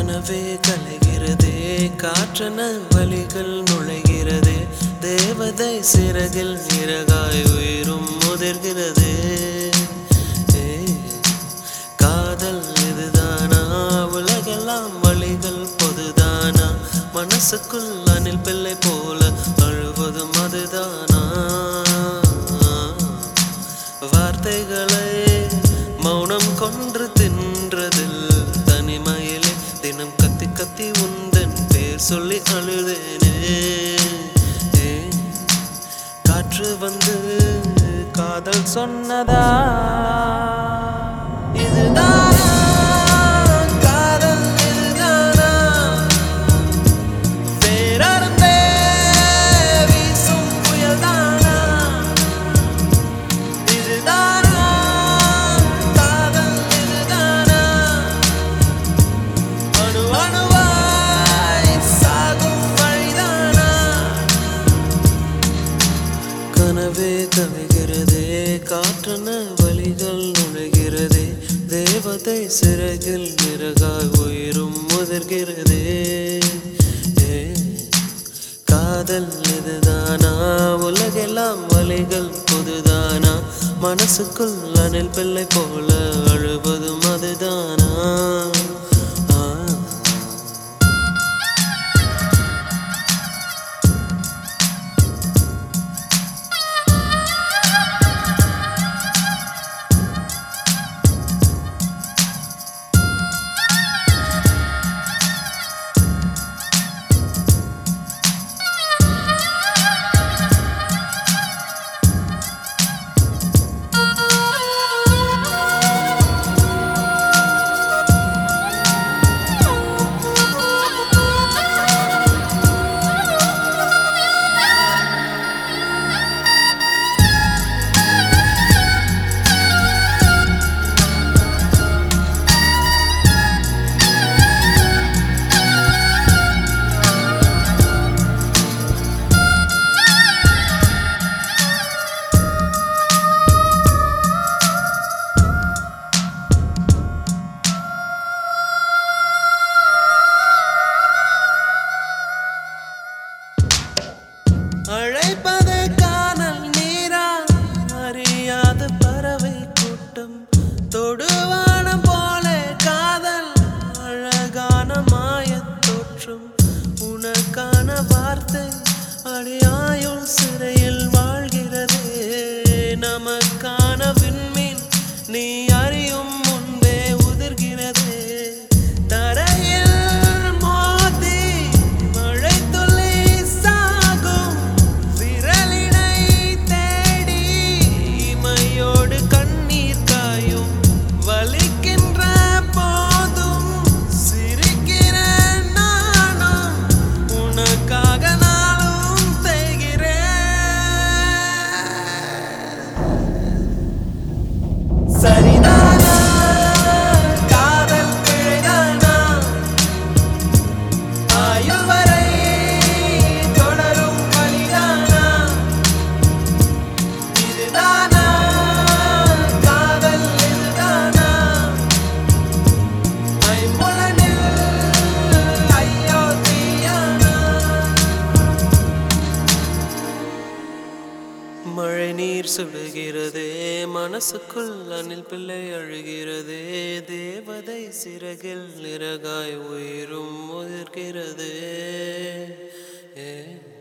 கனவே கலைகிறதே, காற்றன வழிகள் நுழைகிறதே, தேவதை சிறகில் இறகாய் உயிரும் முதிர்கிறதே. காதல் இதுதானா, உலகெல்லாம் வழிகள் பொதுதானா, மனசுக்குள் அணில் பிள்ளை போல அழுவதும் அதுதானா? வார்த்தைகளை மௌனம் கொன்று தின்றதில் தனிமையிலே தினம் கத்தி கத்தி உந்தன் பேர் சொல்லி அழுதேனே. காற்று வந்து காதல் சொன்னதா? இதுதானா காதல்? இதுதானா வேறே வீசும் புயல்தானா? இதுதானா காதல்? இதுதானா அணு அணுவாய் சாகும் வழிதானா? கனவே கவிகிறதே, காற்றன வழிகள் நுழைகிறதே, தேவதை சிறகில் இறகாய் உயிரும் முதிர்கிறதே. காதல் இதுதானா, உலகெல்லாம் வழிகள் பொதுதானா, மனசுக்குள் அணில் பிள்ளை போல அழுவதும் அதுதானா? அழைப்பது காணல் நீரா, அறியாத பறவை கூட்டம், தொடுவானம் போல காதல், அழகான மாயத் தோற்றம், உனக்கான வார்த்தை அடியாயுள் சிறையில் வாழ்கிறதே. நமக்கான விண்மீன் நீ அறியும் முன்பே உதிர்கிறதே. தரையில் மோதி மழை துளி சாகும், விரலினை தேடி இமையோடு கண்ணீர் காயும், வலிக்கின்ற போதும் சிரிக்கிறேன் நானும், உனக்காக நாளும் தேய்கிறேன். சரிதானா காதல் பிழைதானா, ஆயுள் வரை தொடரும் வழிதானா? இதுதானா காதல்? இதுதானா ஐம்புலனில் ஐயோ தீயானா? மழை நீர் சுடுகிறதே, மனசுக்குள் அணில் பிள்ளை அழுகிறதே, தேவதை சிறகில் இறகாய் உயிரும் முதிர்கிறதே.